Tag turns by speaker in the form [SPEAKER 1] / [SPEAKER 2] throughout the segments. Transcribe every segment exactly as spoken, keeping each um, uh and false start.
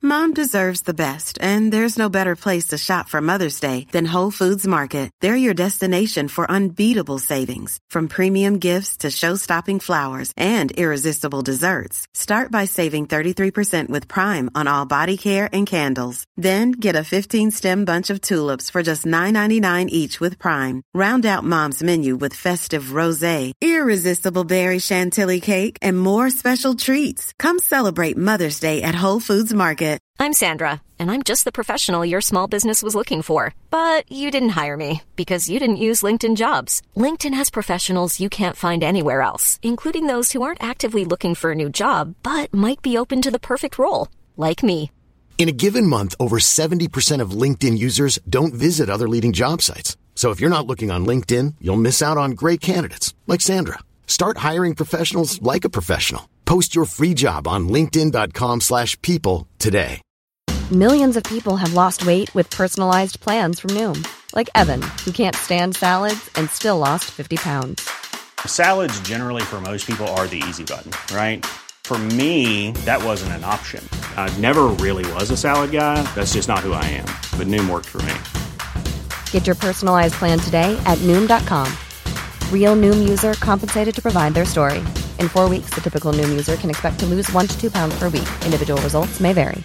[SPEAKER 1] Mom deserves the best, and there's no better place to shop for Mother's Day than Whole Foods Market. They're your destination for unbeatable savings, from premium gifts to show-stopping flowers and irresistible desserts. Start by saving thirty-three percent with Prime on all body care and candles. Then get a fifteen-stem bunch of tulips for just nine ninety-nine each with Prime. Round out Mom's menu with festive rosé, irresistible berry chantilly cake, and more special treats. Come celebrate Mother's Day at Whole Foods Market.
[SPEAKER 2] I'm Sandra, and I'm just the professional your small business was looking for. But you didn't hire me because you didn't use LinkedIn Jobs. LinkedIn has professionals you can't find anywhere else, including those who aren't actively looking for a new job, but might be open to the perfect role, like me.
[SPEAKER 3] In a given month, over seventy percent of LinkedIn users don't visit other leading job sites. So if you're not looking on LinkedIn, you'll miss out on great candidates, like Sandra. Start hiring professionals like a professional. Post your free job on linkedin.com slash people today.
[SPEAKER 4] Millions of people have lost weight with personalized plans from Noom. Like Evan, who can't stand salads and still lost fifty pounds.
[SPEAKER 5] Salads generally for most people are the easy button, right? For me, that wasn't an option. I never really was a salad guy. That's just not who I am. But Noom worked for me.
[SPEAKER 4] Get your personalized plan today at Noom dot com. Real Noom user compensated to provide their story. In four weeks, the typical Noom user can expect to lose one to two pounds per week. Individual results may vary.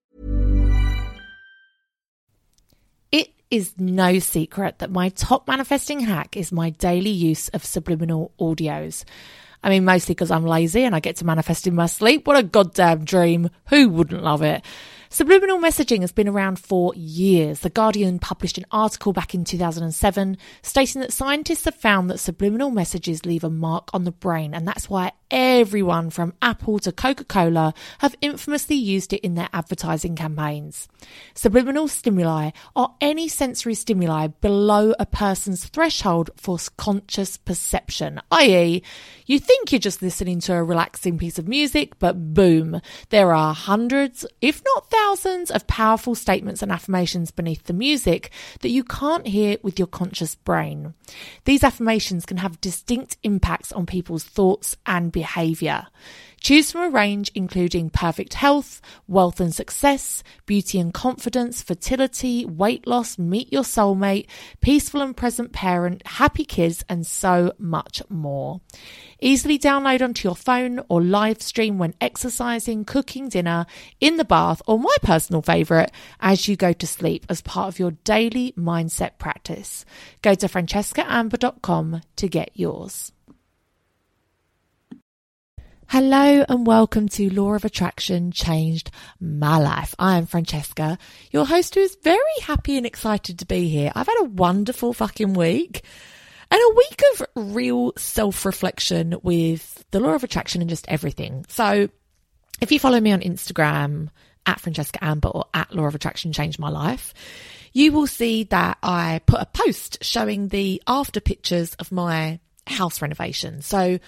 [SPEAKER 6] It is no secret that my top manifesting hack is my daily use of subliminal audios. I mean, mostly because I'm lazy and I get to manifest in my sleep. What a goddamn dream. Who wouldn't love it? Subliminal messaging has been around for years. The Guardian published an article back in two thousand seven stating that scientists have found that subliminal messages leave a mark on the brain, and that's why everyone from Apple to Coca-Cola have infamously used it in their advertising campaigns. Subliminal stimuli are any sensory stimuli below a person's threshold for conscious perception, that is, you think you're just listening to a relaxing piece of music, but boom, there are hundreds, if not thousands, of powerful statements and affirmations beneath the music that you can't hear with your conscious brain. These affirmations can have distinct impacts on people's thoughts and behaviour. Choose from a range including perfect health, wealth and success, beauty and confidence, fertility, weight loss, meet your soulmate, peaceful and present parent, happy kids, and so much more. Easily download onto your phone or live stream when exercising, cooking dinner, in the bath, or my personal favourite, as you go to sleep as part of your daily mindset practice. Go to francesca amber dot com to get yours. Hello and welcome to Law of Attraction Changed My Life. I am Francesca, your host who is very happy and excited to be here. I've had a wonderful fucking week and a week of real self-reflection with the Law of Attraction and just everything. So if you follow me on Instagram at Francesca Amber or at Law of Attraction Changed My Life, you will see that I put a post showing the after pictures of my house renovation. So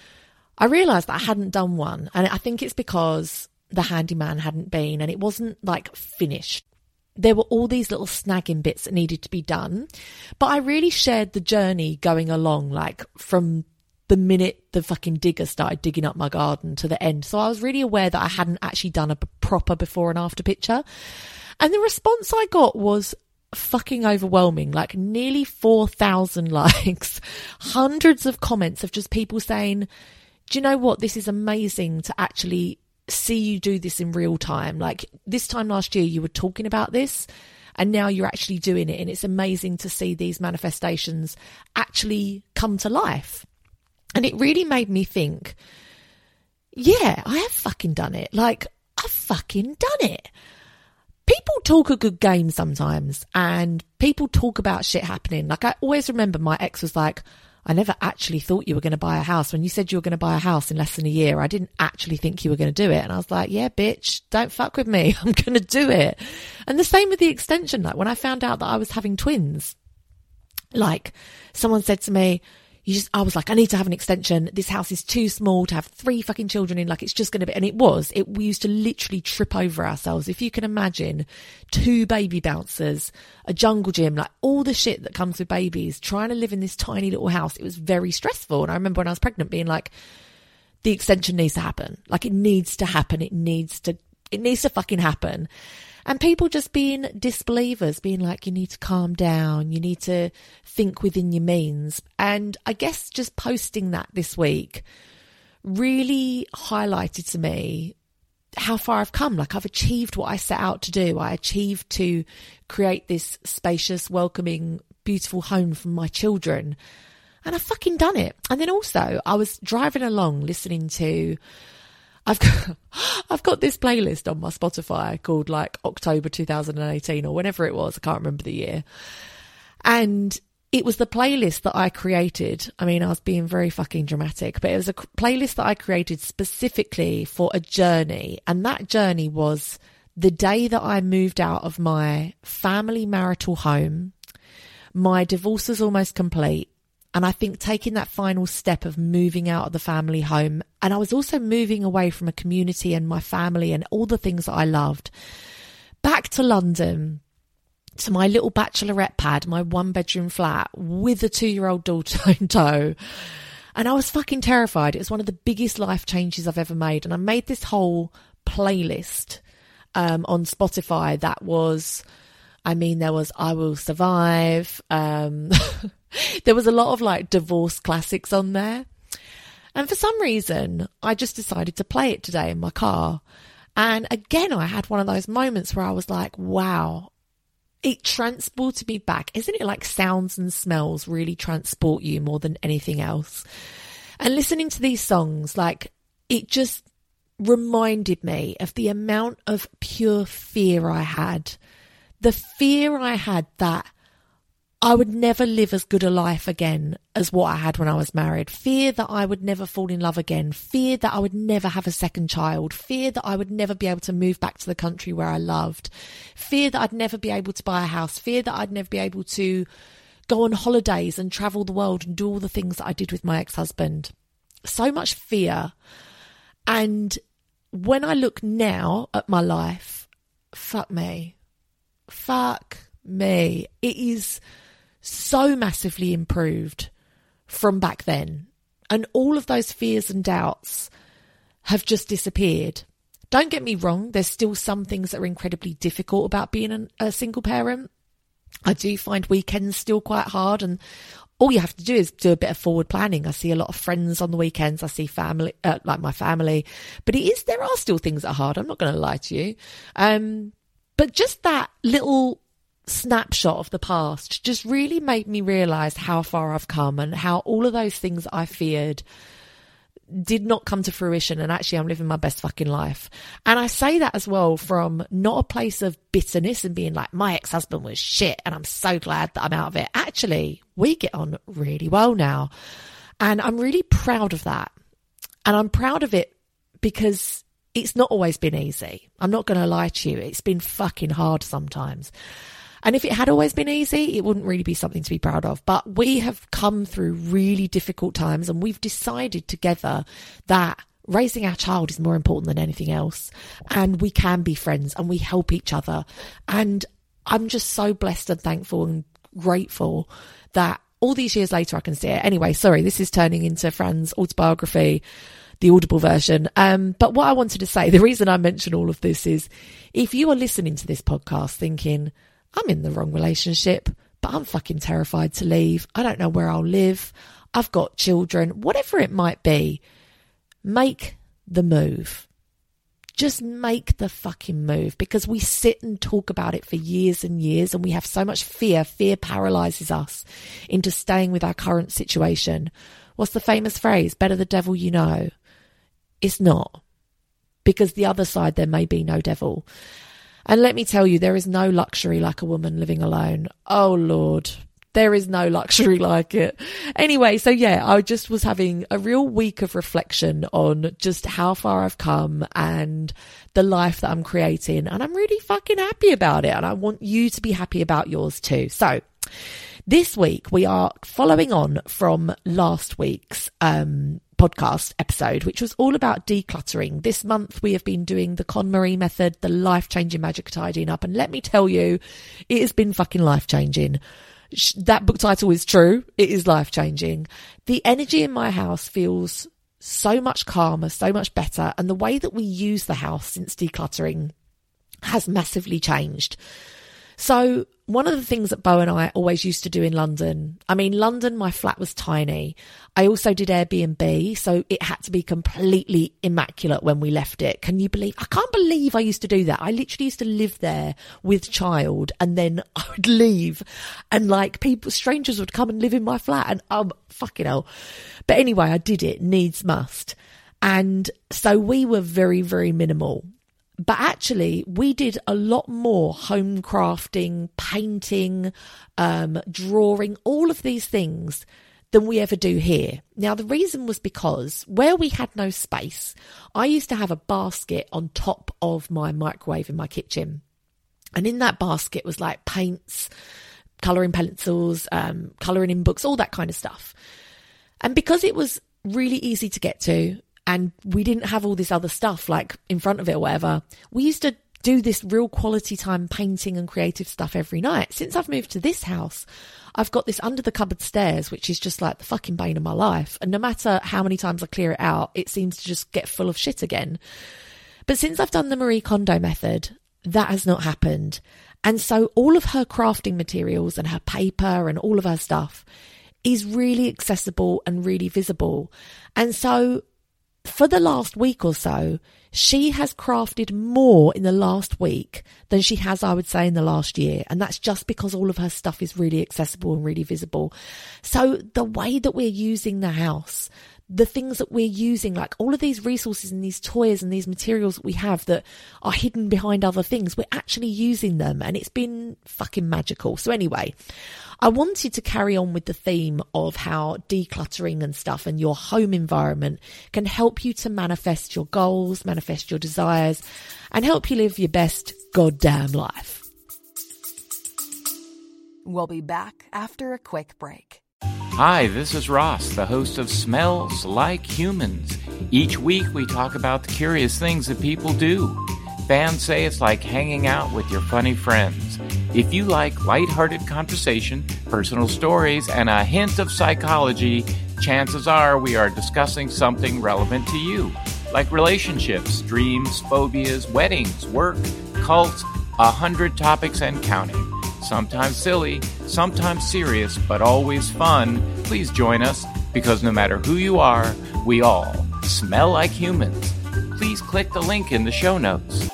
[SPEAKER 6] I realised that I hadn't done one, and I think it's because the handyman hadn't been and it wasn't like finished. There were all these little snagging bits that needed to be done, but I really shared the journey going along, like from the minute the fucking digger started digging up my garden to the end. So I was really aware that I hadn't actually done a proper before and after picture. And the response I got was fucking overwhelming, like nearly four thousand likes, hundreds of comments of just people saying, do you know what? This is amazing to actually see you do this in real time. Like this time last year, you were talking about this and now you're actually doing it. And it's amazing to see these manifestations actually come to life. And it really made me think, yeah, I have fucking done it. Like I've fucking done it. People talk a good game sometimes and people talk about shit happening. Like I always remember my ex was like, I never actually thought you were going to buy a house. When you said you were going to buy a house in less than a year, I didn't actually think you were going to do it. And I was like, yeah, bitch, don't fuck with me. I'm going to do it. And the same with the extension. Like when I found out that I was having twins, like someone said to me, you just, I was like, I need to have an extension. This house is too small to have three fucking children in. Like it's just going to be, and it was, it, we used to literally trip over ourselves. If you can imagine two baby bouncers, a jungle gym, like all the shit that comes with babies, trying to live in this tiny little house, it was very stressful. And I remember when I was pregnant being like, the extension needs to happen. Like it needs to happen. It needs to, It needs to fucking happen. And people just being disbelievers, being like, you need to calm down, you need to think within your means. And I guess just posting that this week really highlighted to me how far I've come. Like, I've achieved what I set out to do. I achieved to create this spacious, welcoming, beautiful home for my children. And I've fucking done it. And then also I was driving along listening to, I've got, I've got this playlist on my Spotify called like October two thousand eighteen or whenever it was. I can't remember the year. And it was the playlist that I created. I mean, I was being very fucking dramatic, but it was a playlist that I created specifically for a journey. And that journey was the day that I moved out of my family marital home. My divorce was almost complete. And I think taking that final step of moving out of the family home, and I was also moving away from a community and my family and all the things that I loved, back to London, to my little bachelorette pad, my one bedroom flat with a two-year-old daughter in tow. And I was fucking terrified. It was one of the biggest life changes I've ever made. And I made this whole playlist um, on Spotify that was, I mean, there was I Will Survive. Um, there was a lot of like divorce classics on there. And for some reason, I just decided to play it today in my car. And again, I had one of those moments where I was like, wow, it transported me back. Isn't it like sounds and smells really transport you more than anything else? And listening to these songs, like, it just reminded me of the amount of pure fear I had. The fear I had that I would never live as good a life again as what I had when I was married. Fear that I would never fall in love again. Fear that I would never have a second child. Fear that I would never be able to move back to the country where I loved. Fear that I'd never be able to buy a house. Fear that I'd never be able to go on holidays and travel the world and do all the things that I did with my ex-husband. So much fear. And when I look now at my life, fuck me. Fuck me. It is so massively improved from back then. And all of those fears and doubts have just disappeared. Don't get me wrong, there's still some things that are incredibly difficult about being an, a single parent. I do find weekends still quite hard, and all you have to do is do a bit of forward planning. I see a lot of friends on the weekends. I see family, uh, like my family. But it is, there are still things that are hard. I'm not going to lie to you. Um, but just that little snapshot of the past just really made me realise how far I've come and how all of those things I feared did not come to fruition, and actually I'm living my best fucking life. And I say that as well from not a place of bitterness and being like, my ex-husband was shit and I'm so glad that I'm out of it. Actually, we get on really well now, and I'm really proud of that. And I'm proud of it because it's not always been easy. I'm not going to lie to you. It's been fucking hard sometimes. And if it had always been easy, it wouldn't really be something to be proud of. But we have come through really difficult times, and we've decided together that raising our child is more important than anything else. And we can be friends and we help each other. And I'm just so blessed and thankful and grateful that all these years later I can see it. Anyway, sorry, this is turning into Fran's autobiography, the Audible version. Um, but what I wanted to say, the reason I mention all of this is, if you are listening to this podcast thinking, I'm in the wrong relationship, but I'm fucking terrified to leave. I don't know where I'll live. I've got children, whatever it might be. Make the move. Just make the fucking move, because we sit and talk about it for years and years, and we have so much fear. Fear paralyzes us into staying with our current situation. What's the famous phrase? Better the devil you know. It's not, because the other side there may be no devil. And let me tell you, there is no luxury like a woman living alone. Oh, Lord, there is no luxury like it. Anyway, so yeah, I just was having a real week of reflection on just how far I've come and the life that I'm creating. And I'm really fucking happy about it. And I want you to be happy about yours too. So this week we are following on from last week's um podcast episode, which was all about decluttering. This month we have been doing the KonMari method, the life-changing magic of tidying up, and let me tell you, it has been fucking life-changing. That book title is true. It is life-changing. The energy in my house feels so much calmer, so much better. And the way that we use the house since decluttering has massively changed. So one of the things that Beau and I always used to do in London, I mean, London, my flat was tiny. I also did Airbnb, so it had to be completely immaculate when we left it. Can you believe? I can't believe I used to do that. I literally used to live there with child, and then I would leave, and like people, strangers would come and live in my flat, and um, fucking hell. But anyway, I did it, needs must. And so we were very, very minimal. But actually, we did a lot more home crafting, painting, um, drawing, all of these things than we ever do here. Now, the reason was because where we had no space, I used to have a basket on top of my microwave in my kitchen. And in that basket was like paints, colouring pencils, um, colouring in books, all that kind of stuff. And because it was really easy to get to, and we didn't have all this other stuff like in front of it or whatever, we used to do this real quality time painting and creative stuff every night. Since I've moved to this house, I've got this under the cupboard stairs, which is just like the fucking bane of my life. And no matter how many times I clear it out, it seems to just get full of shit again. But since I've done the Marie Kondo method, that has not happened. And so all of her crafting materials and her paper and all of her stuff is really accessible and really visible. And so for the last week or so, she has crafted more in the last week than she has, I would say, in the last year. And that's just because all of her stuff is really accessible and really visible. So the way that we're using the house, the things that we're using, like all of these resources and these toys and these materials that we have that are hidden behind other things, we're actually using them, and it's been fucking magical. So anyway, I wanted to carry on with the theme of how decluttering and stuff and your home environment can help you to manifest your goals, manifest your desires, and help you live your best goddamn life.
[SPEAKER 7] We'll be back after a quick break.
[SPEAKER 8] Hi, this is Ross, the host of Smells Like Humans. Each week we talk about the curious things that people do. Fans say it's like hanging out with your funny friends. If you like lighthearted conversation, personal stories, and a hint of psychology, chances are we are discussing something relevant to you, like relationships, dreams, phobias, weddings, work, cults, a hundred topics and counting. Sometimes silly, sometimes serious, but always fun. Please join us, because no matter who you are, we all smell like humans. Please click the link in the show notes.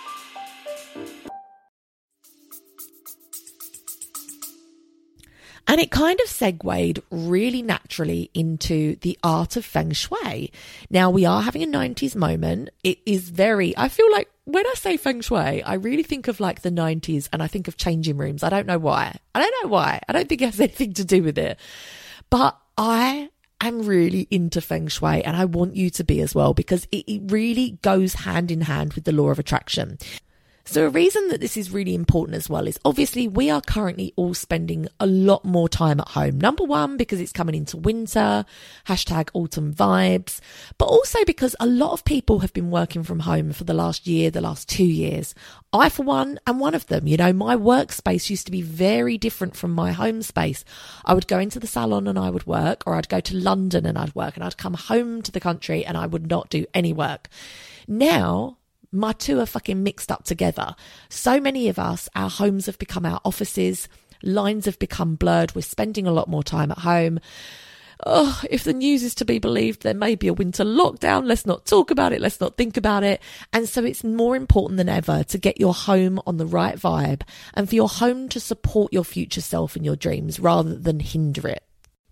[SPEAKER 6] And it kind of segued really naturally into the art of Feng Shui. Now, we are having a nineties moment. It is very, I feel like when I say Feng Shui, I really think of like the nineties, and I think of changing rooms. I don't know why. I don't know why. I don't think it has anything to do with it. But I am really into Feng Shui, and I want you to be as well, because it, it really goes hand in hand with the law of attraction. So a reason that this is really important as well is obviously we are currently all spending a lot more time at home. Number one, because it's coming into winter, hashtag autumn vibes, but also because a lot of people have been working from home for the last year, the last two years. I, for one, am one of them. You know, my workspace used to be very different from my home space. I would go into the salon and I would work, or I'd go to London and I'd work, and I'd come home to the country and I would not do any work. Now, my two are fucking mixed up together. So many of us, our homes have become our offices. Lines have become blurred. We're spending a lot more time at home. Oh, if the news is to be believed, there may be a winter lockdown. Let's not talk about it. Let's not think about it. And so it's more important than ever to get your home on the right vibe, and for your home to support your future self and your dreams rather than hinder it.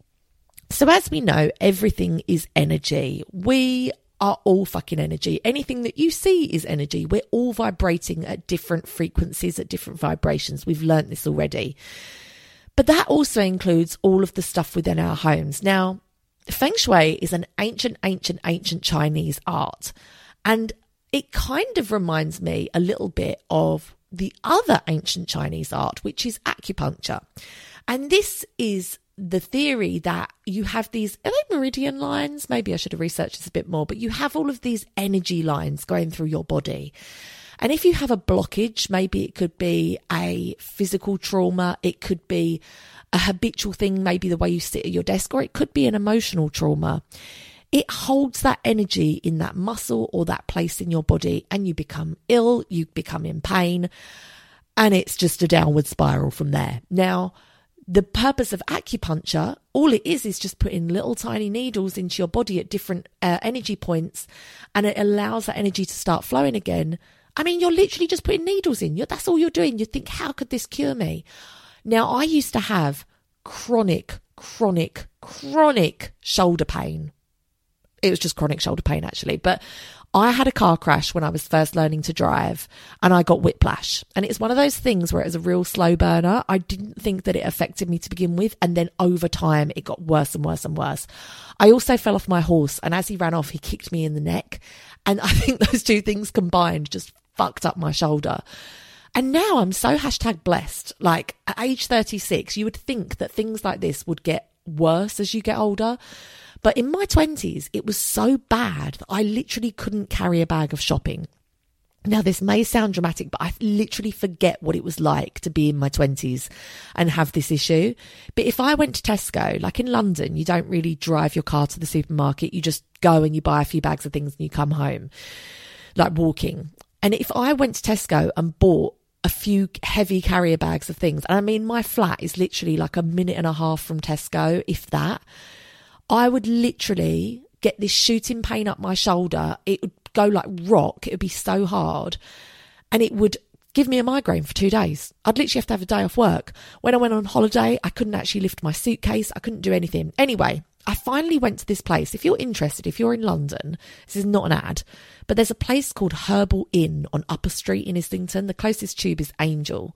[SPEAKER 6] So as we know, everything is energy. We are all fucking energy. Anything that you see is energy. We're all vibrating at different frequencies, at different vibrations. We've learnt this already. But that also includes all of the stuff within our homes. Now, Feng Shui is an ancient, ancient, ancient Chinese art. And it kind of reminds me a little bit of the other ancient Chinese art, which is acupuncture. And this is the theory that you have these, are they meridian lines? Maybe I should have researched this a bit more, but you have all of these energy lines going through your body. And if you have a blockage, maybe it could be a physical trauma, it could be a habitual thing, maybe the way you sit at your desk, or it could be an emotional trauma. it holds that energy in that muscle or that place in your body, and you become ill, you become in pain, and it's just a downward spiral from there. Now, the purpose of acupuncture, all it is, is just putting little tiny needles into your body at different uh, energy points, and it allows that energy to start flowing again. I mean, you're literally just putting needles in. You're, that's all you're doing. You think, how could this cure me? Now, I used to have chronic, chronic, chronic shoulder pain. It was just chronic shoulder pain, actually. But I had a car crash when I was first learning to drive, and I got whiplash. And it's one of those things where it was a real slow burner. I didn't think that it affected me to begin with. And then over time, it got worse and worse and worse. I also fell off my horse, and as he ran off, he kicked me in the neck. And I think those two things combined just fucked up my shoulder. And now I'm so hashtag blessed. Like, at age thirty-six, you would think that things like this would get worse as you get older. But in my twenties, it was so bad that I literally couldn't carry a bag of shopping. Now, this may sound dramatic, but I literally forget what it was like to be in my twenties and have this issue. But if I went to Tesco, like in London, you don't really drive your car to the supermarket. You just go and you buy a few bags of things and you come home, like walking. And if I went to Tesco and bought a few heavy carrier bags of things, and I mean, my flat is literally like a minute and a half from Tesco, if that, I would literally get this shooting pain up my shoulder. It would go like rock. It would be so hard. And it would give me a migraine for two days. I'd literally have to have a day off work. When I went on holiday, I couldn't actually lift my suitcase. I couldn't do anything. Anyway, I finally went to this place. If you're interested, if you're in London, this is not an ad, but there's a place called Herbal Inn on Upper Street in Islington. The closest tube is Angel.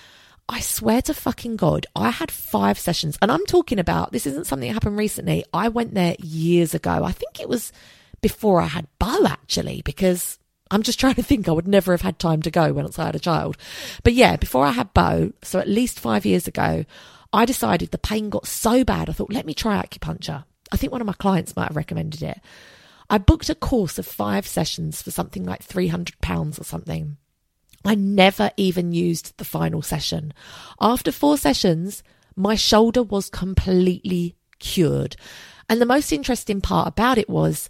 [SPEAKER 6] I swear to fucking God, I had five sessions, and I'm talking about, this isn't something that happened recently. I went there years ago. I think it was before I had Bo, actually, because I'm just trying to think, I would never have had time to go once I had a child. But yeah, before I had Bo, so at least five years ago, I decided the pain got so bad, I thought, let me try acupuncture. I think one of my clients might have recommended it. I booked a course of five sessions for something like three hundred pounds or something. I never even used the final session. After four sessions, my shoulder was completely cured. And the most interesting part about it was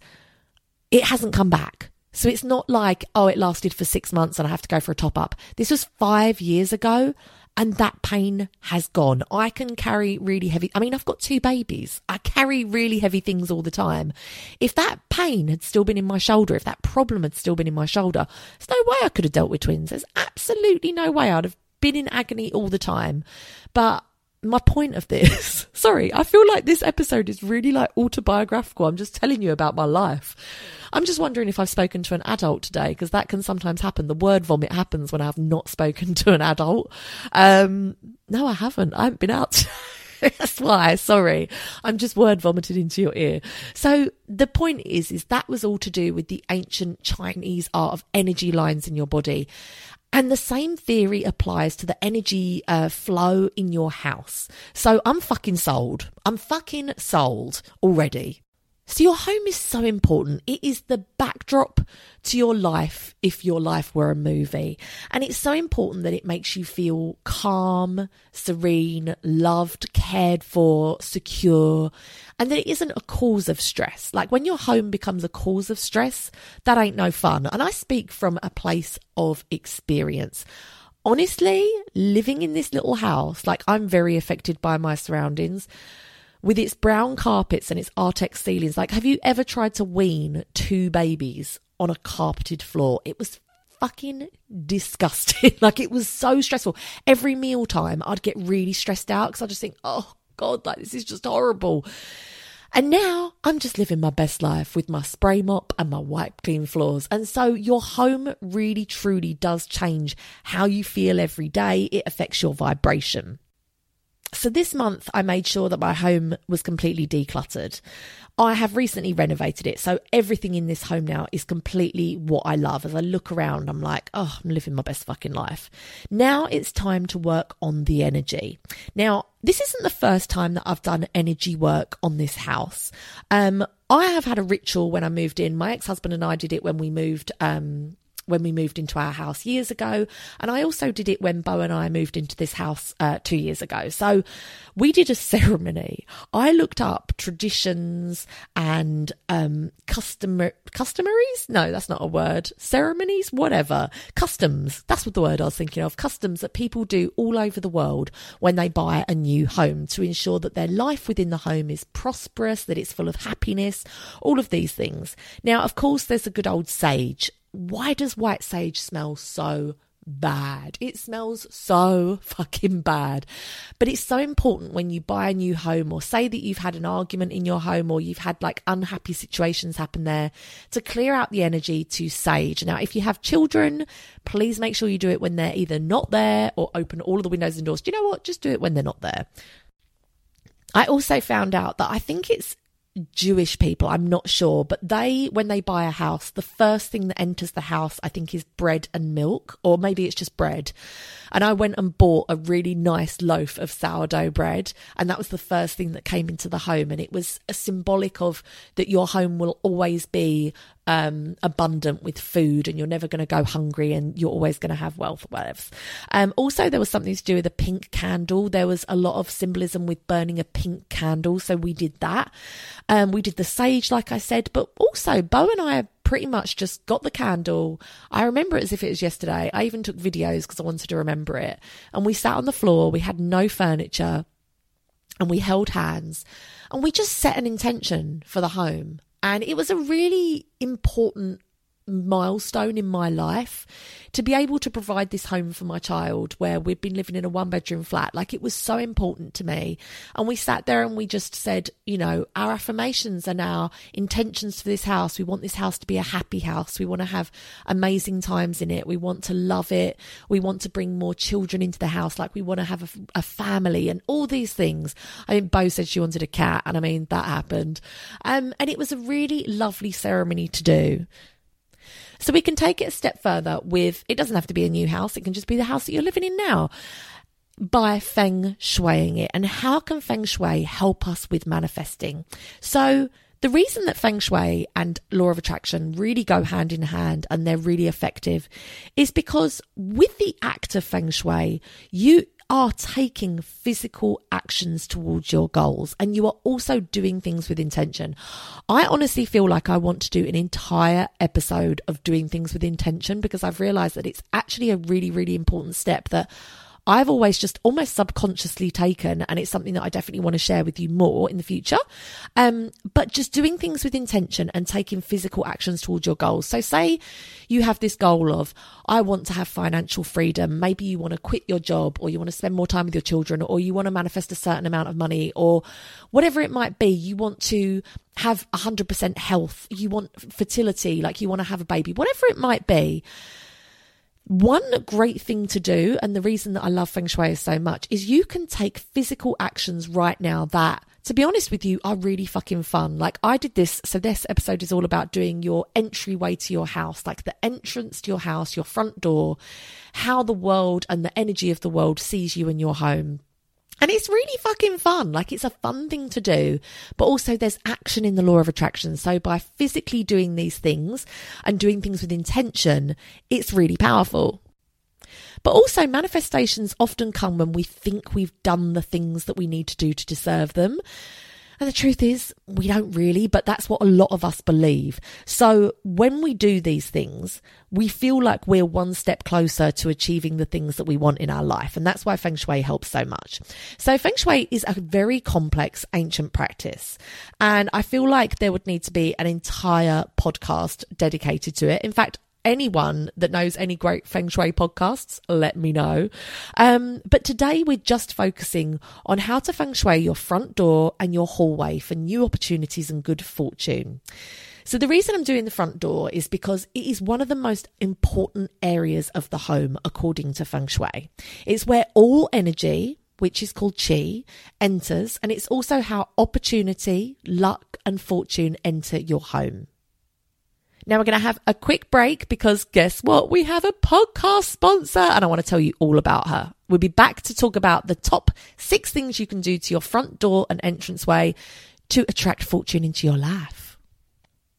[SPEAKER 6] it hasn't come back. So it's not like, oh, it lasted for six months and I have to go for a top up. This was five years ago. And that pain has gone. I can carry really heavy, I mean, I've got two babies. I carry really heavy things all the time. If that pain had still been in my shoulder, if that problem had still been in my shoulder, there's no way I could have dealt with twins. There's absolutely no way. I'd have been in agony all the time. But my point of this, sorry, I feel like this episode is really like autobiographical. I'm just telling you about my life. I'm just wondering if I've spoken to an adult today, because that can sometimes happen. The word vomit happens when I have not spoken to an adult. Um, no, I haven't. I haven't been out. That's why, sorry. I'm just word vomited into your ear. So the point is, is that was all to do with the ancient Chinese art of energy lines in your body. And the same theory applies to the energy uh, flow in your house. So I'm fucking sold. I'm fucking sold already. So your home is so important. It is the backdrop to your life if your life were a movie. And it's so important that it makes you feel calm, serene, loved, cared for, secure, and that it isn't a cause of stress. Like when your home becomes a cause of stress, that ain't no fun. And I speak from a place of experience. Honestly, living in this little house, like I'm very affected by my surroundings. With its brown carpets and its Artex ceilings, like, have you ever tried to wean two babies on a carpeted floor? It was fucking disgusting. Like, it was so stressful. Every mealtime, I'd get really stressed out because I just think, oh, God, like, this is just horrible. And now I'm just living my best life with my spray mop and my wipe clean floors. And so your home really, truly does change how you feel every day. It affects your vibration. So this month, I made sure that my home was completely decluttered. I have recently renovated it, so everything in this home now is completely what I love. As I look around, I'm like, oh, I'm living my best fucking life. Now it's time to work on the energy. Now, this isn't the first time that I've done energy work on this house. Um, I have had a ritual when I moved in. My ex-husband and I did it when we moved um when we moved into our house years ago. And I also did it when Bo and I moved into this house uh, two years ago. So we did a ceremony. I looked up traditions and um, customer customaries. No, that's not a word. Ceremonies, whatever. Customs. That's what the word I was thinking of. Customs that people do all over the world when they buy a new home to ensure that their life within the home is prosperous, that it's full of happiness, all of these things. Now, of course, there's a good old sage. Why does white sage smell so bad? It smells so fucking bad. But it's so important when you buy a new home, or say that you've had an argument in your home, or you've had like unhappy situations happen there, to clear out the energy to sage. Now, if you have children, please make sure you do it when they're either not there, or open all of the windows and doors. Do you know what? Just do it when they're not there. I also found out that I think it's Jewish people, I'm not sure, but they, when they buy a house, the first thing that enters the house, I think, is bread and milk, or maybe it's just bread. And I went and bought a really nice loaf of sourdough bread, and that was the first thing that came into the home. And it was a symbolic of that your home will always be um, abundant with food, and you're never going to go hungry, and you're always going to have wealth. Whatever. Um, also, there was something to do with a pink candle. There was a lot of symbolism with burning a pink candle, so we did that. Um, we did the sage, like I said, but also Bo and I pretty much just got the candle. I remember it as if it was yesterday. I even took videos because I wanted to remember it. And we sat on the floor. We had no furniture, and we held hands, and we just set an intention for the home. And it was a really important milestone in my life to be able to provide this home for my child, where we'd been living in a one bedroom flat. Like, it was so important to me. And we sat there and we just said, you know, our affirmations and our intentions for this house. We want this house to be a happy house. We want to have amazing times in it. We want to love it. We want to bring more children into the house. Like, we want to have a, a family and all these things. I mean, Bo said she wanted a cat, and I mean, that happened. Um, and it was a really lovely ceremony to do. So we can take it a step further with, it doesn't have to be a new house. It can just be the house that you're living in now, by feng shuiing it. And how can feng shui help us with manifesting? So the reason that feng shui and law of attraction really go hand in hand, and they're really effective, is because with the act of feng shui, you are taking physical actions towards your goals, and you are also doing things with intention. I honestly feel like I want to do an entire episode of doing things with intention, because I've realized that it's actually a really, really important step that I've always just almost subconsciously taken, and it's something that I definitely want to share with you more in the future. Um, but just doing things with intention and taking physical actions towards your goals. So say you have this goal of, I want to have financial freedom. Maybe you want to quit your job, or you want to spend more time with your children, or you want to manifest a certain amount of money, or whatever it might be. You want to have one hundred percent health. You want fertility, like you want to have a baby, whatever it might be. One great thing to do, and the reason that I love Feng Shui so much, is you can take physical actions right now that, to be honest with you, are really fucking fun. Like, I did this. So this episode is all about doing your entryway to your house, like the entrance to your house, your front door, how the world and the energy of the world sees you in your home. And it's really fucking fun. Like, it's a fun thing to do, but also there's action in the law of attraction. So by physically doing these things and doing things with intention, it's really powerful. But also, manifestations often come when we think we've done the things that we need to do to deserve them. And the truth is, we don't really, but that's what a lot of us believe. So when we do these things, we feel like we're one step closer to achieving the things that we want in our life. And that's why Feng Shui helps so much. So Feng Shui is a very complex, ancient practice. And I feel like there would need to be an entire podcast dedicated to it. In fact, anyone that knows any great Feng Shui podcasts, let me know. Um, but today we're just focusing on how to Feng Shui your front door and your hallway for new opportunities and good fortune. So the reason I'm doing the front door is because it is one of the most important areas of the home, according to Feng Shui. It's where all energy, which is called qi, enters, and it's also how opportunity, luck, and fortune enter your home. Now we're going to have a quick break because guess what? We have a podcast sponsor and I want to tell you all about her. We'll be back to talk about the top six things you can do to your front door and entranceway to attract fortune into your life.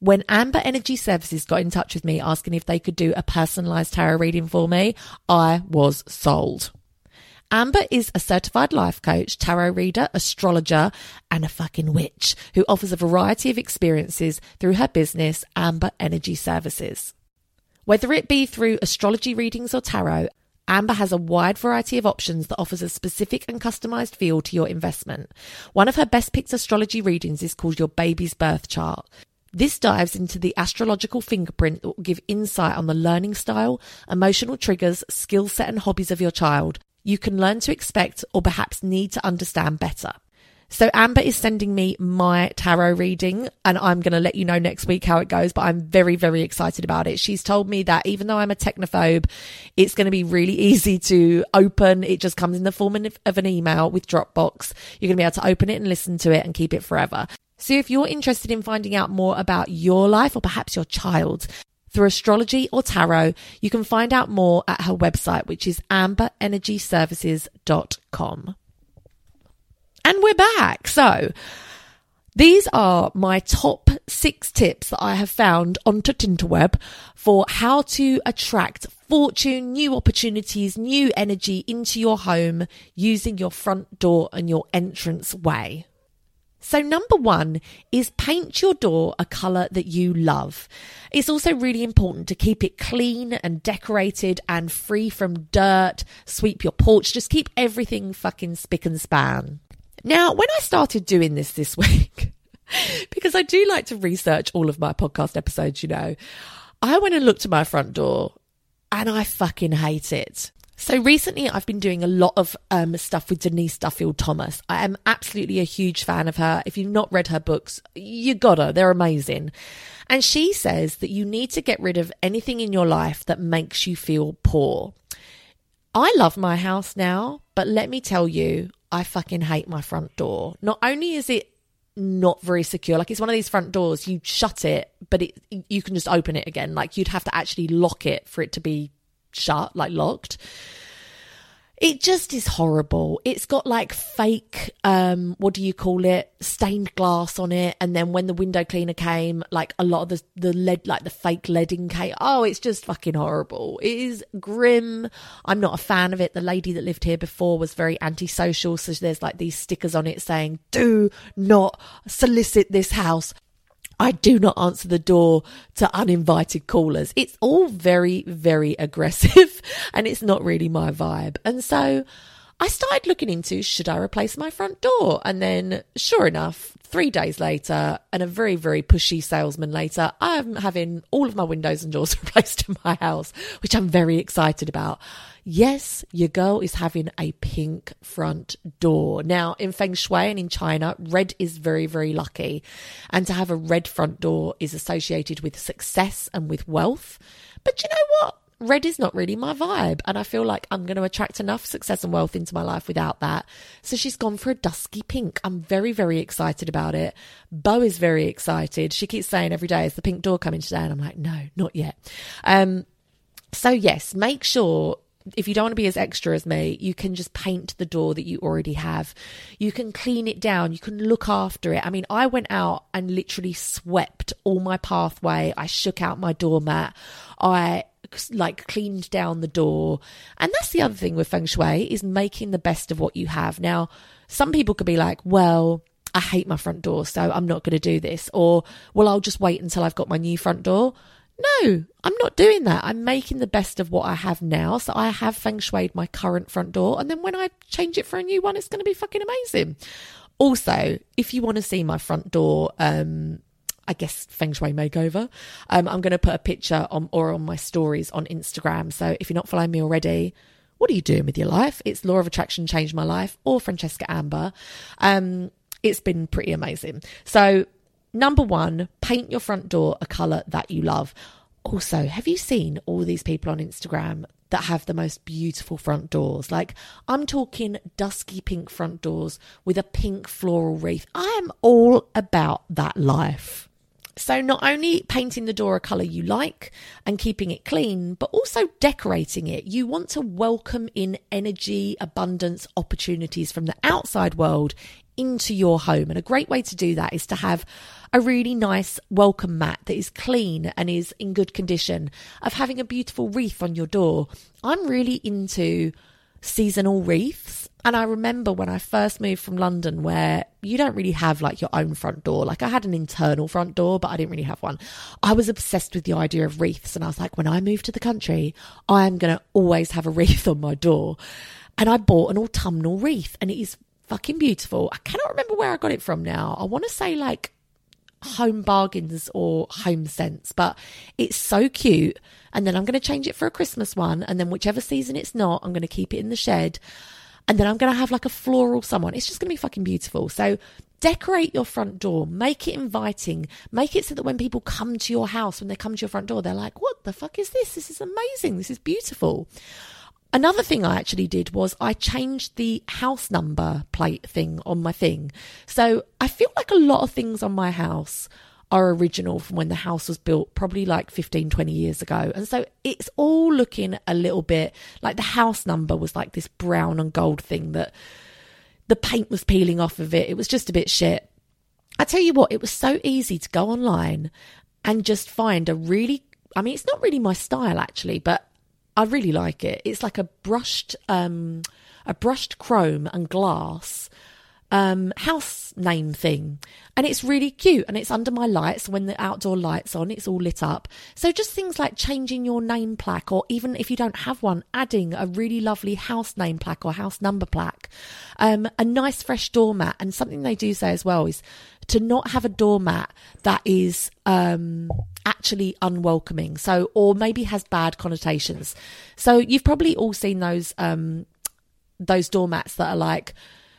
[SPEAKER 6] When Amber Energy Services got in touch with me asking if they could do a personalised tarot reading for me, I was sold. Amber is a certified life coach, tarot reader, astrologer, and a fucking witch who offers a variety of experiences through her business, Amber Energy Services. Whether it be through astrology readings or tarot, Amber has a wide variety of options that offers a specific and customised feel to your investment. One of her best picked astrology readings is called Your Baby's Birth Chart. This dives into the astrological fingerprint that will give insight on the learning style, emotional triggers, skill set and hobbies of your child. You can learn to expect or perhaps need to understand better. So Amber is sending me my tarot reading and I'm going to let you know next week how it goes, but I'm very, very excited about it. She's told me that even though I'm a technophobe, it's going to be really easy to open. It just comes in the form of an email with Dropbox. You're going to be able to open it and listen to it and keep it forever. So if you're interested in finding out more about your life or perhaps your child through astrology or tarot, you can find out more at her website, which is amber energy services dot com. And we're back. So these are my top six tips that I have found on the Tinterweb for how to attract fortune, new opportunities, new energy into your home using your front door and your entrance way. So number one is paint your door a colour that you love. It's also really important to keep it clean and decorated and free from dirt. Sweep your porch. Just keep everything fucking spick and span. Now, when I started doing this this week, because I do like to research all of my podcast episodes, you know, I went and looked at my front door and I fucking hate it. So recently I've been doing a lot of um, stuff with Denise Duffield Thomas. I am absolutely a huge fan of her. If you've not read her books, you gotta, they're amazing. And she says that you need to get rid of anything in your life that makes you feel poor. I love my house now, but let me tell you, I fucking hate my front door. Not only is it not very secure, like it's one of these front doors, you shut it, but it you can just open it again. Like you'd have to actually lock it for it to be shut, like locked. It just is horrible. It's got like fake, um, what do you call it? Stained glass on it. And then when the window cleaner came, like a lot of the, the lead, like the fake leading came. Oh, it's just fucking horrible. It is grim. I'm not a fan of it. The lady that lived here before was very antisocial. So there's like these stickers on it saying, do not solicit this house. I do not answer the door to uninvited callers. It's all very, very aggressive and it's not really my vibe. And so I started looking into, should I replace my front door? And then sure enough, three days later and a very, very pushy salesman later, I'm having all of my windows and doors replaced in my house, which I'm very excited about. Yes, your girl is having a pink front door. Now, in Feng Shui and in China, red is very, very lucky. And to have a red front door is associated with success and with wealth. But you know what? Red is not really my vibe. And I feel like I'm going to attract enough success and wealth into my life without that. So she's gone for a dusky pink. I'm very, very excited about it. Bo is very excited. She keeps saying every day, is the pink door coming today? And I'm like, no, not yet. Um, so yes, make sure, if you don't want to be as extra as me, you can just paint the door that you already have. You can clean it down. You can look after it. I mean, I went out and literally swept all my pathway. I shook out my doormat. I like cleaned down the door. And that's the other thing with Feng Shui, is making the best of what you have. Now, some people could be like, well, I hate my front door, so I'm not going to do this. Or, well, I'll just wait until I've got my new front door. No, I'm not doing that. I'm making the best of what I have now. So I have Feng Shui'd my current front door. And then when I change it for a new one, it's going to be fucking amazing. Also, if you want to see my front door, um, I guess Feng Shui makeover, um, I'm going to put a picture on or on my stories on Instagram. So if you're not following me already, what are you doing with your life? It's Law of Attraction Changed My Life or Francesca Amber. Um, it's been pretty amazing. So number one, paint your front door a colour that you love. Also, have you seen all these people on Instagram that have the most beautiful front doors? Like, I'm talking dusky pink front doors with a pink floral wreath. I am all about that life. So not only painting the door a colour you like and keeping it clean, but also decorating it. You want to welcome in energy, abundance, opportunities from the outside world into your home. And a great way to do that is to have a really nice welcome mat that is clean and is in good condition, of having a beautiful wreath on your door. I'm really into seasonal wreaths. And I remember when I first moved from London, where you don't really have like your own front door. Like I had an internal front door, but I didn't really have one. I was obsessed with the idea of wreaths. And I was like, when I move to the country, I am going to always have a wreath on my door. And I bought an autumnal wreath, and it is fucking beautiful. I cannot remember where I got it from now. I want to say like Home Bargains or Home Sense, but it's so cute. And then I'm going to change it for a Christmas one. And then whichever season it's not, I'm going to keep it in the shed. And then I'm going to have like a floral someone. It's just going to be fucking beautiful. So decorate your front door, make it inviting, make it so that when people come to your house, when they come to your front door, they're like, what the fuck is this? This is amazing. This is beautiful. Another thing I actually did was I changed the house number plate thing on my thing. So I feel like a lot of things on my house are original from when the house was built, probably like fifteen, twenty years ago. And so it's all looking a little bit like the house number was like this brown and gold thing that the paint was peeling off of it. It was just a bit shit. I tell you what, it was so easy to go online and just find a really, I mean, it's not really my style actually, but I really like it. It's like a brushed, um, a brushed chrome and glass um, house name thing. And it's really cute. And it's under my lights. When the outdoor light's on, it's all lit up. So just things like changing your name plaque, or even if you don't have one, adding a really lovely house name plaque or house number plaque. Um, a nice fresh doormat. And something they do say as well is to not have a doormat that is um, actually unwelcoming. So, or maybe has bad connotations. So you've probably all seen those um, those doormats that are like,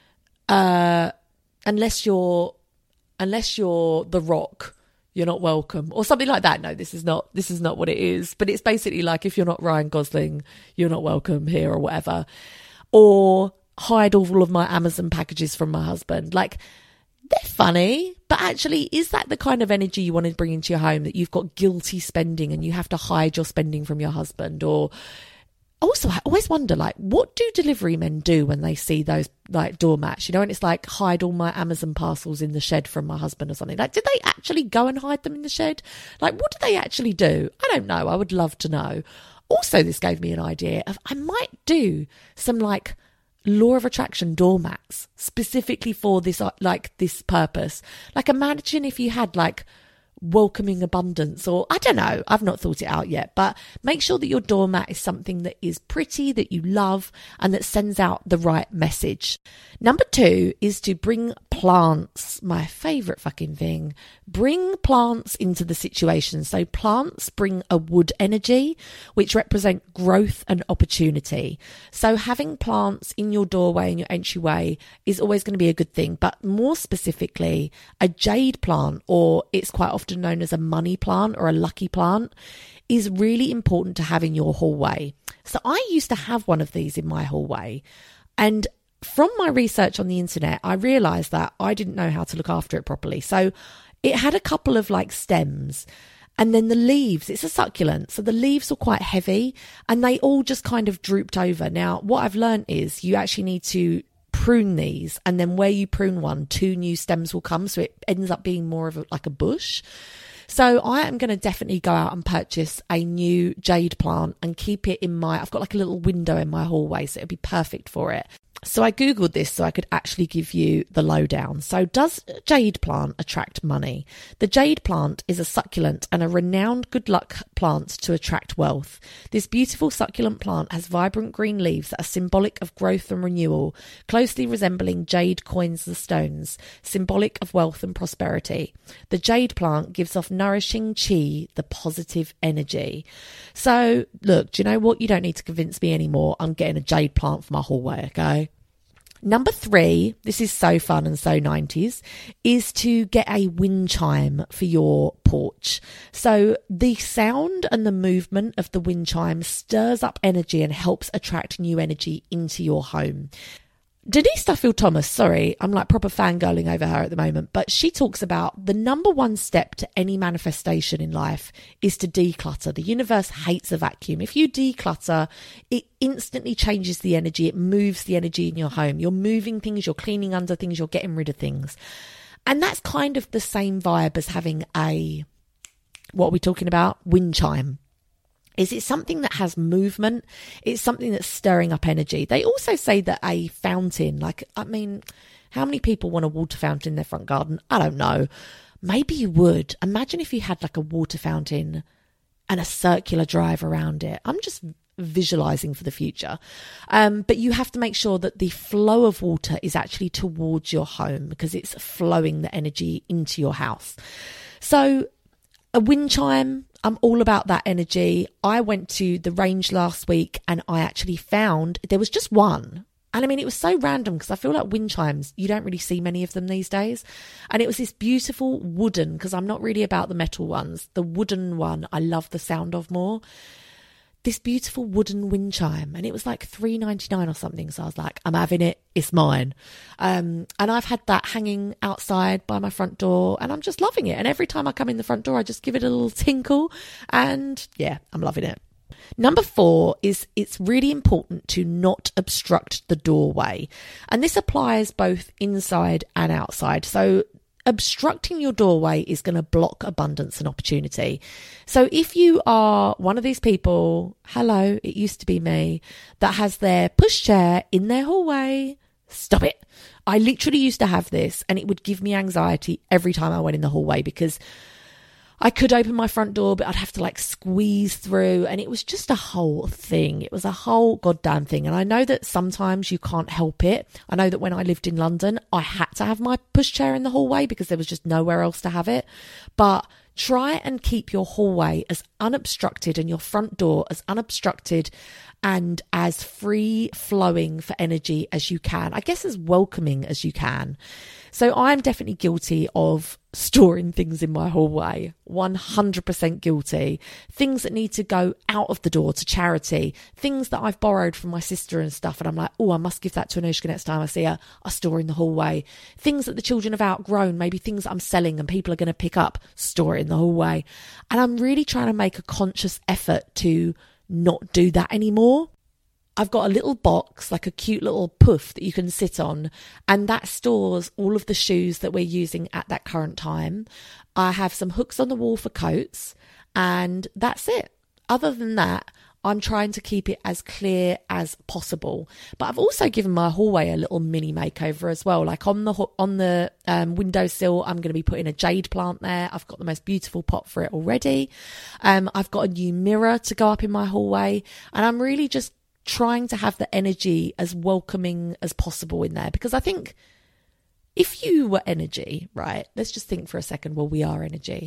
[SPEAKER 6] uh, unless you're unless you're The Rock, you're not welcome, or something like that. No, this is not this is not what it is. But it's basically like, if you're not Ryan Gosling, you're not welcome here, or whatever. Or hide all of my Amazon packages from my husband. Like, they're funny, but actually, is that the kind of energy you want to bring into your home, that you've got guilty spending and you have to hide your spending from your husband? Or also, I always wonder, like, what do delivery men do when they see those like doormats, you know, and it's like, hide all my Amazon parcels in the shed from my husband or something? Like, did they actually go and hide them in the shed? Like, what do they actually do? I don't know. I would love to know. Also, this gave me an idea of, I might do some like law of attraction doormats specifically for this, like this purpose. Like, imagine if you had like welcoming abundance, or I don't know, I've not thought it out yet, but make sure that your doormat is something that is pretty, that you love, and that sends out the right message. Number two is to bring plants. My favourite fucking thing. Bring plants into the situation. So plants bring a wood energy, which represent growth and opportunity. So having plants in your doorway and your entryway is always going to be a good thing. But more specifically, a jade plant, or it's quite often known as a money plant or a lucky plant, is really important to have in your hallway. So I used to have one of these in my hallway, and from my research on the internet, I realised that I didn't know how to look after it properly. So it had a couple of like stems, and then the leaves, it's a succulent, so the leaves were quite heavy and they all just kind of drooped over. Now, what I've learned is you actually need to prune these, and then where you prune one, two new stems will come, so it ends up being more of a, like a bush. So I am going to definitely go out and purchase a new jade plant and keep it in my, I've got like a little window in my hallway, so it'll be perfect for it. So I Googled this so I could actually give you the lowdown. So does jade plant attract money? The jade plant is a succulent and a renowned good luck plant to attract wealth. This beautiful succulent plant has vibrant green leaves that are symbolic of growth and renewal, closely resembling jade coins and stones, symbolic of wealth and prosperity. The jade plant gives off nourishing chi, the positive energy. So look, do you know what? You don't need to convince me anymore. I'm getting a jade plant for my hallway, okay? Number three, this is so fun and so nineties, is to get a wind chime for your porch. So the sound and the movement of the wind chime stirs up energy and helps attract new energy into your home. Denise Duffield Thomas, sorry, I'm like proper fangirling over her at the moment, but she talks about the number one step to any manifestation in life is to declutter. The universe hates a vacuum. If you declutter, it instantly changes the energy. It moves the energy in your home. You're moving things, you're cleaning under things, you're getting rid of things. And that's kind of the same vibe as having a, what are we talking about? Wind chime. Is it something that has movement? It's something that's stirring up energy. They also say that a fountain, like, I mean, how many people want a water fountain in their front garden? I don't know. Maybe you would. Imagine if you had like a water fountain and a circular drive around it. I'm just visualizing for the future. Um, but you have to make sure that the flow of water is actually towards your home because it's flowing the energy into your house. So a wind chime, I'm all about that energy. I went to the range last week and I actually found there was just one. And I mean, it was so random because I feel like wind chimes, you don't really see many of them these days. And it was this beautiful wooden, because I'm not really about the metal ones. The wooden one, I love the sound of more. This beautiful wooden wind chime, and it was like three ninety-nine or something. So I was like, I'm having it. It's mine. Um, and I've had that hanging outside by my front door, and I'm just loving it. And every time I come in the front door, I just give it a little tinkle, and yeah, I'm loving it. Number four is it's really important to not obstruct the doorway. And this applies both inside and outside. So obstructing your doorway is going to block abundance and opportunity. So if you are one of these people, hello, it used to be me, that has their pushchair in their hallway, stop it. I literally used to have this and it would give me anxiety every time I went in the hallway because I could open my front door, but I'd have to like squeeze through, and it was just a whole thing. It was a whole goddamn thing. And I know that sometimes you can't help it. I know that when I lived in London, I had to have my pushchair in the hallway because there was just nowhere else to have it. But try and keep your hallway as unobstructed and your front door as unobstructed and as free flowing for energy as you can. I guess as welcoming as you can. So I'm definitely guilty of storing things in my hallway, one hundred percent guilty. Things that need to go out of the door to charity, things that I've borrowed from my sister and stuff. And I'm like, oh, I must give that to Anushka next time I see her. I store in the hallway. Things that the children have outgrown, maybe things that I'm selling and people are going to pick up, store it in the hallway. And I'm really trying to make a conscious effort to not do that anymore. I've got a little box, like a cute little puff that you can sit on, and that stores all of the shoes that we're using at that current time. I have some hooks on the wall for coats, and that's it. Other than that, I'm trying to keep it as clear as possible. But I've also given my hallway a little mini makeover as well. Like on the on the um, windowsill, I'm going to be putting a jade plant there. I've got the most beautiful pot for it already. Um, I've got a new mirror to go up in my hallway, and I'm really just trying to have the energy as welcoming as possible in there, because I think if you were energy, right, let's just think for a second, well, we are energy.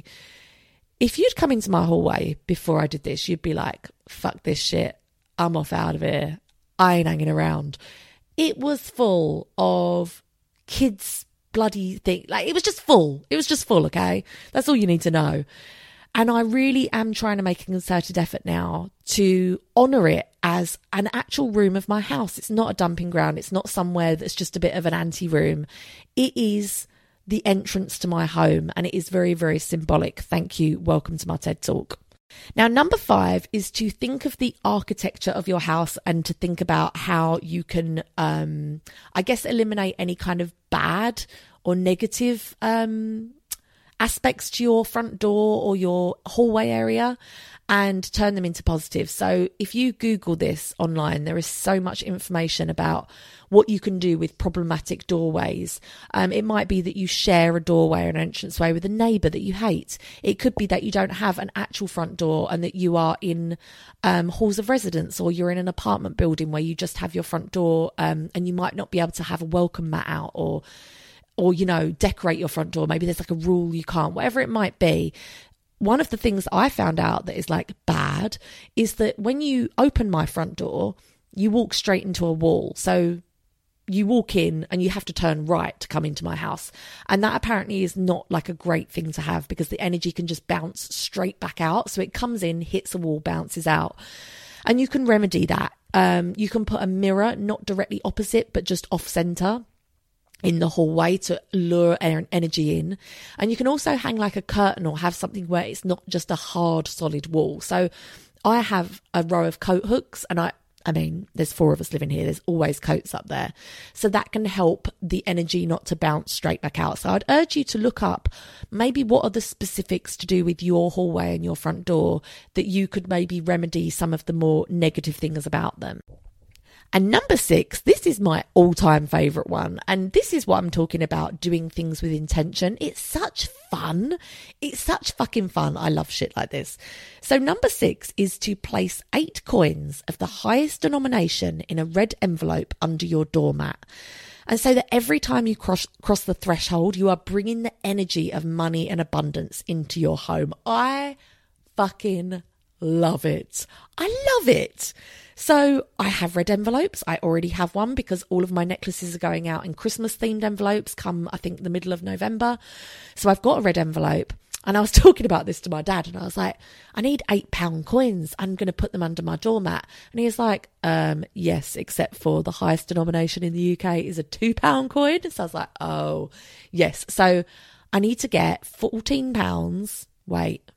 [SPEAKER 6] If you'd come into my hallway before I did this, you'd be like, fuck this shit, I'm off out of here, I ain't hanging around. It was full of kids bloody thing, like it was just full, it was just full, okay? That's all you need to know. And I really am trying to make a concerted effort now to honour it as an actual room of my house. It's not a dumping ground. It's not somewhere that's just a bit of an anti-room. It is the entrance to my home, and it is very, very symbolic. Thank you. Welcome to my TED Talk. Now, number five is to think of the architecture of your house and to think about how you can, um, I guess, eliminate any kind of bad or negative um aspects to your front door or your hallway area and turn them into positive. So if you Google this online, there is so much information about what you can do with problematic doorways. Um, it might be that you share a doorway or an entranceway with a neighbour that you hate. It could be that you don't have an actual front door and that you are in um, halls of residence, or you're in an apartment building where you just have your front door um, and you might not be able to have a welcome mat out, or or, you know, decorate your front door. Maybe there's like a rule you can't, whatever it might be. One of the things I found out that is like bad is that when you open my front door, you walk straight into a wall. So you walk in and you have to turn right to come into my house. And that apparently is not like a great thing to have, because the energy can just bounce straight back out. So it comes in, hits a wall, bounces out. And you can remedy that Um, you can put a mirror, not directly opposite, but just off center in the hallway to lure energy in. And you can also hang like a curtain or have something where it's not just a hard, solid wall. So I have a row of coat hooks, and I, I mean, there's four of us living here. There's always coats up there. So that can help the energy not to bounce straight back out. So I'd urge you to look up maybe what are the specifics to do with your hallway and your front door that you could maybe remedy some of the more negative things about them. And number six, this is my all-time favourite one. And this is what I'm talking about, doing things with intention. It's such fun. It's such fucking fun. I love shit like this. So number six is to place eight coins of the highest denomination in a red envelope under your doormat. And so that every time you cross cross the threshold, you are bringing the energy of money and abundance into your home. I fucking love it. I love it. So I have red envelopes. I already have one because all of my necklaces are going out in Christmas themed envelopes come, I think, the middle of November. So I've got a red envelope. And I was talking about this to my dad, and I was like, I need eight pound coins. I'm going to put them under my doormat. And he was like, um, yes, except for the highest denomination in the U K is a two pound coin. So I was like, oh, yes. So I need to get fourteen pounds. Wait.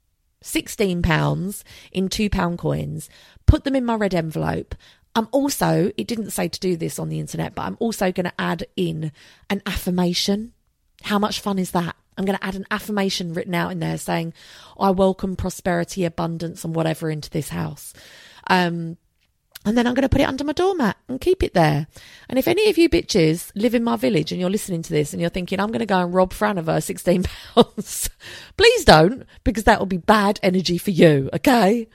[SPEAKER 6] sixteen pounds in two pound coins, put them in my red envelope. I'm also, it didn't say to do this on the internet, but I'm also going to add in an affirmation. How much fun is that? I'm going to add an affirmation written out in there saying, I welcome prosperity, abundance and whatever into this house. Um, and then I'm going to put it under my doormat and keep it there. And if any of you bitches live in my village and you're listening to this and you're thinking, I'm going to go and rob Fran of her sixteen pounds, please don't, because that will be bad energy for you, okay?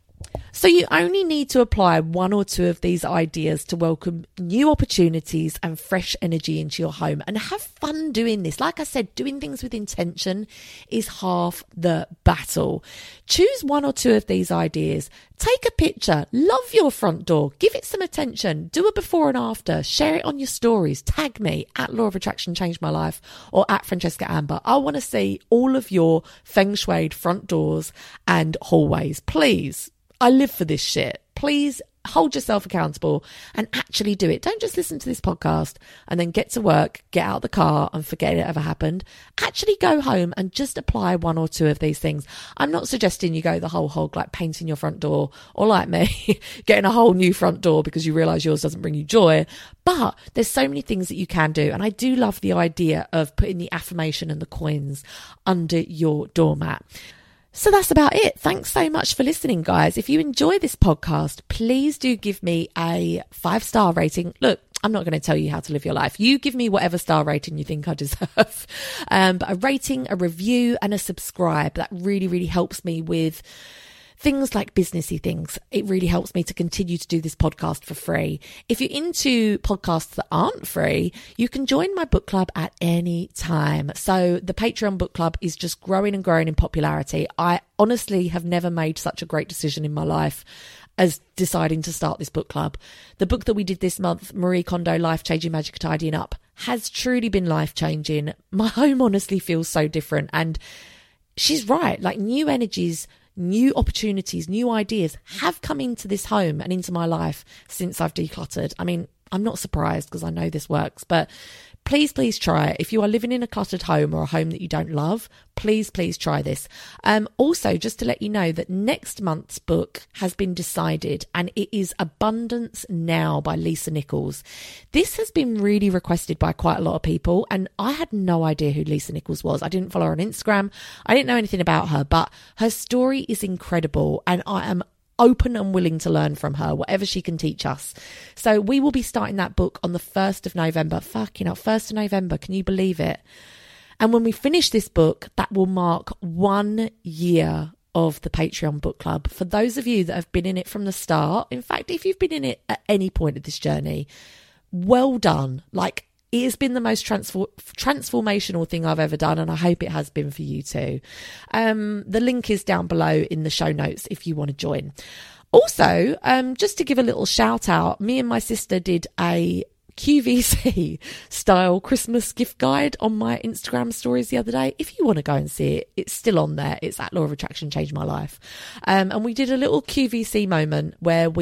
[SPEAKER 6] So you only need to apply one or two of these ideas to welcome new opportunities and fresh energy into your home, and have fun doing this. Like I said, doing things with intention is half the battle. Choose one or two of these ideas. Take a picture. Love your front door. Give it some attention. Do a before and after. Share it on your stories. Tag me at Law of Attraction Changed My Life or at Francesca Amber. I want to see all of your feng shuied front doors and hallways. Please. I live for this shit. Please hold yourself accountable and actually do it. Don't just listen to this podcast and then get to work, get out of the car and forget it ever happened. Actually go home and just apply one or two of these things. I'm not suggesting you go the whole hog like painting your front door or like me, getting a whole new front door because you realise yours doesn't bring you joy. But there's so many things that you can do. And I do love the idea of putting the affirmation and the coins under your doormat. So that's about it. Thanks so much for listening, guys. If you enjoy this podcast, please do give me a five-star rating. Look, I'm not going to tell you how to live your life. You give me whatever star rating you think I deserve. Um, but a rating, a review, and a subscribe. That really, really helps me with things like businessy things. It really helps me to continue to do this podcast for free. If you're into podcasts that aren't free, you can join my book club at any time. So the Patreon book club is just growing and growing in popularity. I honestly have never made such a great decision in my life as deciding to start this book club. The book that we did this month, Marie Kondo, Life Changing Magic of Tidying Up, has truly been life-changing. My home honestly feels so different. And she's right, like new energies, new opportunities, new ideas have come into this home and into my life since I've decluttered. I mean, I'm not surprised because I know this works, but please, please try it. If you are living in a cluttered home or a home that you don't love, please, please try this. Um, also, just to let you know that next month's book has been decided, and it is Abundance Now by Lisa Nichols. This has been really requested by quite a lot of people, and I had no idea who Lisa Nichols was. I didn't follow her on Instagram. I didn't know anything about her, but her story is incredible, and I am open and willing to learn from her, whatever she can teach us. So we will be starting that book on the first of November. Fucking hell, first of November. Can you believe it? And when we finish this book, that will mark one year of the Patreon book club. For those of you that have been in it from the start, in fact, if you've been in it at any point of this journey, well done. Like, it has been the most transfor- transformational thing I've ever done, and I hope it has been for you too. Um, the link is down below in the show notes if you want to join. Also, um, just to give a little shout out, me and my sister did a Q V C style Christmas gift guide on my Instagram stories the other day. If you want to go and see it, it's still on there. It's at Law of Attraction Changed My Life. Um, and we did a little Q V C moment where we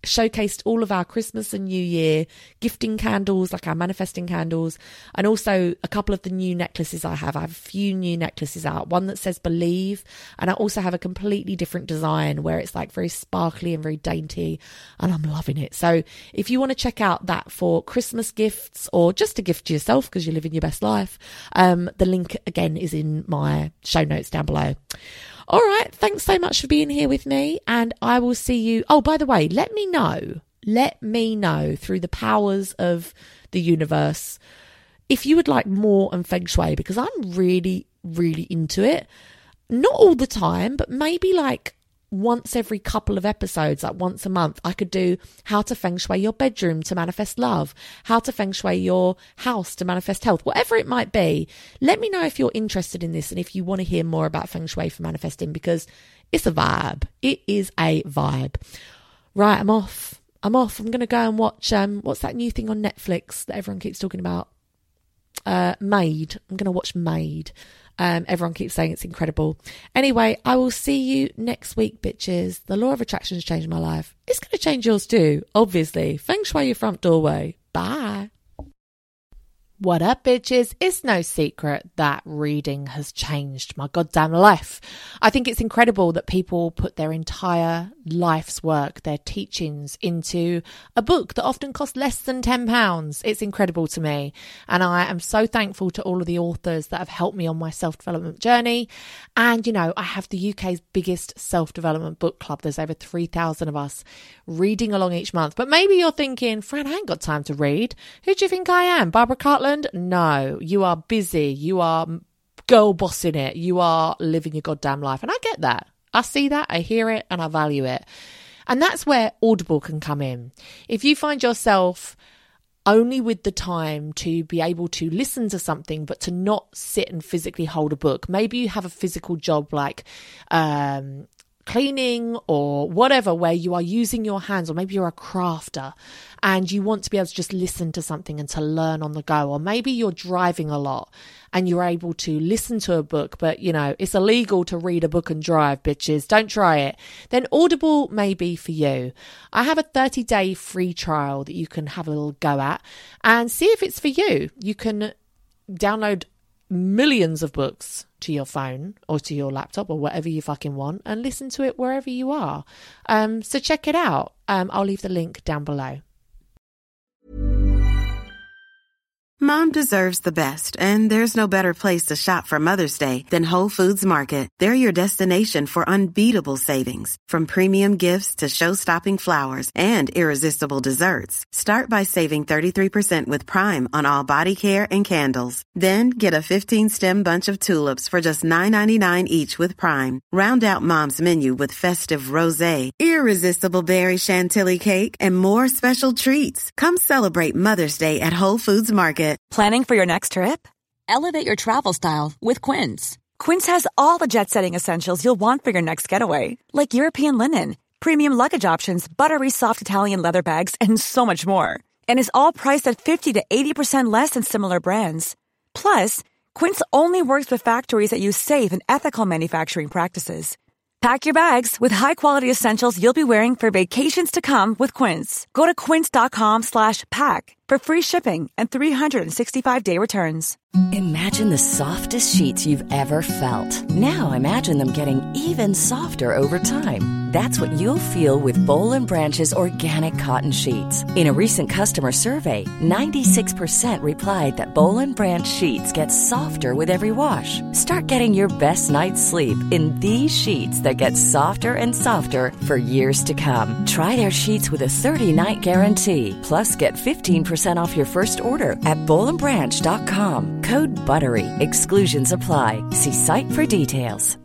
[SPEAKER 6] showcased all of our Christmas and New Year gifting candles, like our manifesting candles, and also a couple of the new necklaces I have. I have a few new necklaces out, one that says believe, and I also have a completely different design where it's like very sparkly and very dainty, and I'm loving it. So if you want to check out that for Christmas gifts or just to gift to yourself because you're living your best life, um, the link again is in my show notes down below. All right, thanks so much for being here with me, and I will see you. Oh, by the way, let me know, let me know through the powers of the universe if you would like more on Feng Shui, because I'm really, really into it. Not all the time, but maybe like once every couple of episodes, like once a month, I could do how to Feng Shui your bedroom to manifest love, how to Feng Shui your house to manifest health, whatever it might be. Let me know if you're interested in this and if you want to hear more about Feng Shui for manifesting, because it's a vibe. It is a vibe. Right, I'm off. I'm off. I'm going to go and watch, um, what's that new thing on Netflix that everyone keeps talking about? Uh, Maid. I'm going to watch Maid. Um, everyone keeps saying it's incredible. Anyway, I will see you next week, bitches. The law of attraction has changed my life. It's going to change yours too, obviously. Feng Shui your front doorway. Bye. What up, bitches? It's no secret that reading has changed my goddamn life. I think it's incredible that people put their entire life's work, their teachings, into a book that often costs less than ten pounds. It's incredible to me. And I am so thankful to all of the authors that have helped me on my self-development journey. And, you know, I have the U K's biggest self-development book club. There's over three thousand of us reading along each month. But maybe you're thinking, Fran, I ain't got time to read. Who do you think I am? Barbara Cartland? No, you are busy. You are girl bossing it. You are living your goddamn life. And I get that. I see that. I hear it and I value it. And that's where Audible can come in. If you find yourself only with the time to be able to listen to something, but to not sit and physically hold a book, maybe you have a physical job like, um, cleaning or whatever, where you are using your hands, or maybe you're a crafter and you want to be able to just listen to something and to learn on the go, or maybe you're driving a lot and you're able to listen to a book, but you know, it's illegal to read a book and drive, bitches. Don't try it. Then Audible may be for you. I have a thirty day free trial that you can have a little go at and see if it's for you. You can download millions of books to your phone or to your laptop or whatever you fucking want and listen to it wherever you are. Um, so check it out. Um, I'll leave the link down below.
[SPEAKER 1] Mom deserves the best, and there's no better place to shop for Mother's Day than Whole Foods Market. They're your destination for unbeatable savings, from premium gifts to show-stopping flowers and irresistible desserts. Start by saving thirty-three percent with Prime on all body care and candles. Then get a fifteen stem bunch of tulips for just nine ninety-nine each with Prime. Round out Mom's menu with festive rosé, irresistible berry chantilly cake, and more special treats. Come celebrate Mother's Day at Whole Foods Market.
[SPEAKER 9] Planning for your next trip? Elevate your travel style with Quince. Quince has all the jet-setting essentials you'll want for your next getaway, like European linen, premium luggage options, buttery soft Italian leather bags, and so much more. And is all priced at fifty to eighty percent less than similar brands. Plus, Quince only works with factories that use safe and ethical manufacturing practices. Pack your bags with high-quality essentials you'll be wearing for vacations to come with Quince. Go to quince.com slash pack for free shipping and three sixty-five day returns.
[SPEAKER 10] Imagine the softest sheets you've ever felt. Now imagine them getting even softer over time. That's what you'll feel with Boll and Branch's organic cotton sheets. In a recent customer survey, ninety-six percent replied that Boll and Branch sheets get softer with every wash. Start getting your best night's sleep in these sheets that get softer and softer for years to come. Try their sheets with a thirty night guarantee. Plus, get fifteen percent off your first order at boll and branch dot com. Code BUTTERY. Exclusions apply. See site for details.